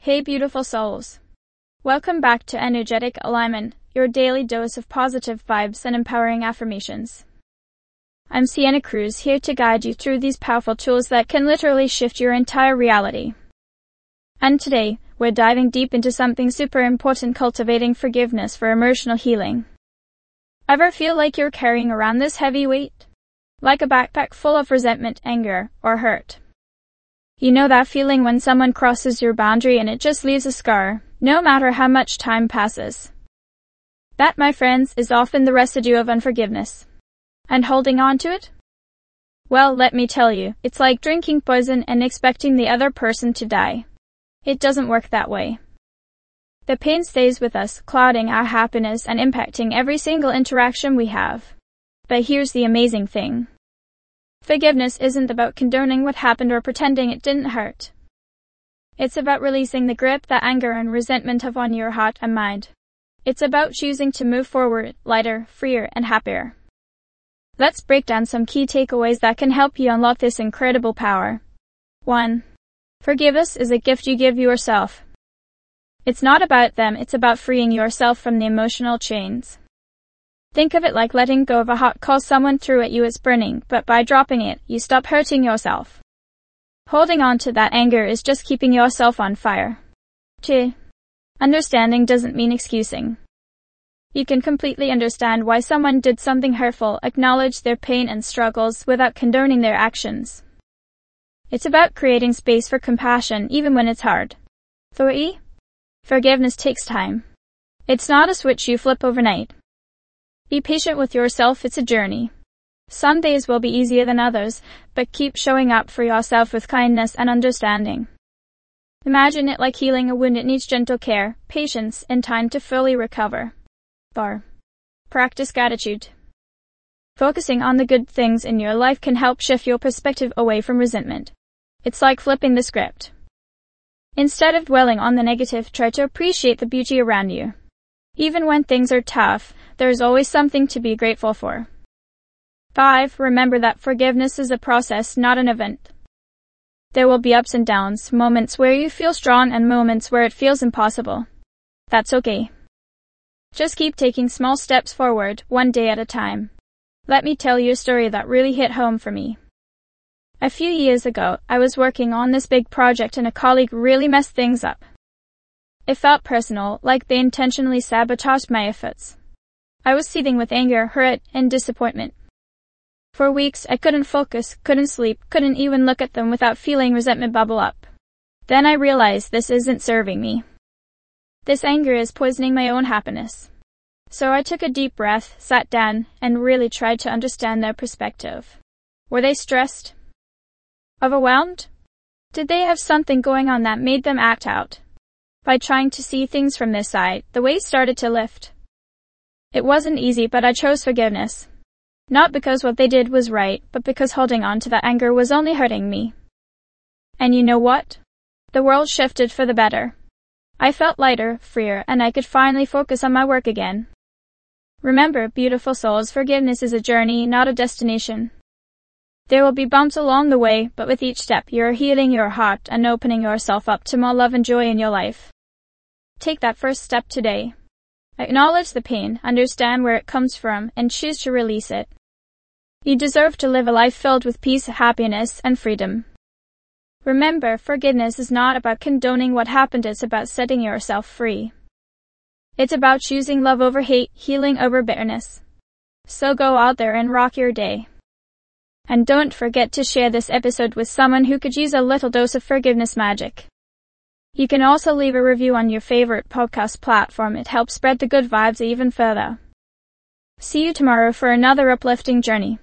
Hey beautiful souls. Welcome back to Energetic Alignment, your daily dose of positive vibes and empowering affirmations. I'm Sienna Cruz, here to guide you through these powerful tools that can literally shift your entire reality. And today, we're diving deep into something super important: cultivating forgiveness for emotional healing. Ever feel like you're carrying around this heavy weight? Like a backpack full of resentment, anger, or hurt? You know that feeling when someone crosses your boundary and it just leaves a scar, no matter how much time passes? That, my friends, is often the residue of unforgiveness. And holding on to it? Well, let me tell you, it's like drinking poison and expecting the other person to die. It doesn't work that way. The pain stays with us, clouding our happiness and impacting every single interaction we have. But here's the amazing thing. Forgiveness isn't about condoning what happened or pretending it didn't hurt. It's about releasing the grip that anger and resentment have on your heart and mind. It's about choosing to move forward, lighter, freer, and happier. Let's break down some key takeaways that can help you unlock this incredible power. 1. Forgiveness is a gift you give yourself. It's not about them, it's about freeing yourself from the emotional chains. Think of it like letting go of a hot coal. Someone threw at you, it's burning, but by dropping it, you stop hurting yourself. Holding on to that anger is just keeping yourself on fire. 2. Understanding doesn't mean excusing. You can completely understand why someone did something hurtful, acknowledge their pain and struggles without condoning their actions. It's about creating space for compassion even when it's hard. 3. Forgiveness takes time. It's not a switch you flip overnight. Be patient with yourself, it's a journey. Some days will be easier than others, but keep showing up for yourself with kindness and understanding. Imagine it like healing a wound. It needs gentle care, patience, and time to fully recover. 4. Practice gratitude. Focusing on the good things in your life can help shift your perspective away from resentment. It's like flipping the script. Instead of dwelling on the negative, try to appreciate the beauty around you. Even when things are tough, there's always something to be grateful for. 5. Remember that forgiveness is a process, not an event. There will be ups and downs, moments where you feel strong and moments where it feels impossible. That's okay. Just keep taking small steps forward, one day at a time. Let me tell you a story that really hit home for me. A few years ago, I was working on this big project and a colleague really messed things up. It felt personal, like they intentionally sabotaged my efforts. I was seething with anger, hurt, and disappointment. For weeks, I couldn't focus, couldn't sleep, couldn't even look at them without feeling resentment bubble up. Then I realized this isn't serving me. This anger is poisoning my own happiness. So I took a deep breath, sat down, and really tried to understand their perspective. Were they stressed? Overwhelmed? Did they have something going on that made them act out? By trying to see things from their side, the weight started to lift. It wasn't easy, but I chose forgiveness. Not because what they did was right, but because holding on to that anger was only hurting me. And you know what? The world shifted for the better. I felt lighter, freer, and I could finally focus on my work again. Remember, beautiful souls, forgiveness is a journey, not a destination. There will be bumps along the way, but with each step, you're healing your heart and opening yourself up to more love and joy in your life. Take that first step today. Acknowledge the pain, understand where it comes from, and choose to release it. You deserve to live a life filled with peace, happiness, and freedom. Remember, forgiveness is not about condoning what happened, it's about setting yourself free. It's about choosing love over hate, healing over bitterness. So go out there and rock your day. And don't forget to share this episode with someone who could use a little dose of forgiveness magic. You can also leave a review on your favorite podcast platform. It helps spread the good vibes even further. See you tomorrow for another uplifting journey.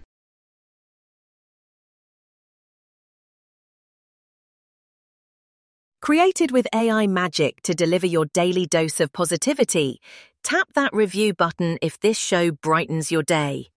Created with AI magic to deliver your daily dose of positivity, tap that review button if this show brightens your day.